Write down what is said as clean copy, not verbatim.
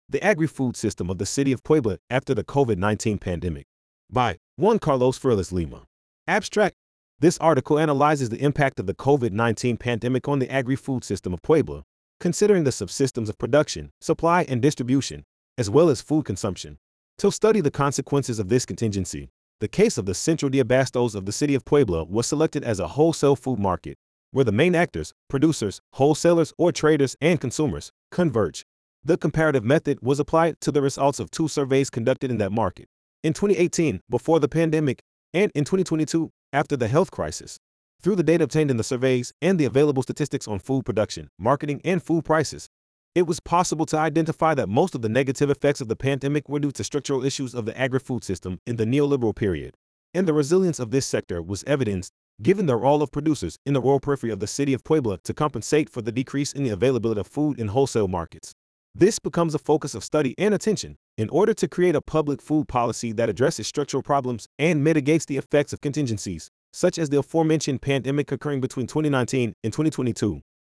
The Agri-Food System of the City of Puebla After the COVID-19 Pandemic by Juan Carlos Furles Lima. Abstract. This article analyzes the impact of the COVID-19 pandemic on the agri-food system of Puebla, considering the subsystems of production, supply, and distribution, as well as food consumption. To study the consequences of this contingency, the case of the Centro de Abastos of the City of Puebla was selected as a wholesale food market, where the main actors, producers, wholesalers or traders, and consumers, converge. The comparative method was applied to the results of 2 surveys conducted in that market. In 2018, before the pandemic, and in 2022, after the health crisis. Through the data obtained in the surveys and the available statistics on food production, marketing, and food prices, it was possible to identify that most of the negative effects of the pandemic were due to structural issues of the agri-food system in the neoliberal period. And the resilience of this sector was evidenced, given the role of producers in the rural periphery of the city of Puebla to compensate for the decrease in the availability of food in wholesale markets. This becomes a focus of study and attention in order to create a public food policy that addresses structural problems and mitigates the effects of contingencies, such as the aforementioned pandemic occurring between 2019 and 2022.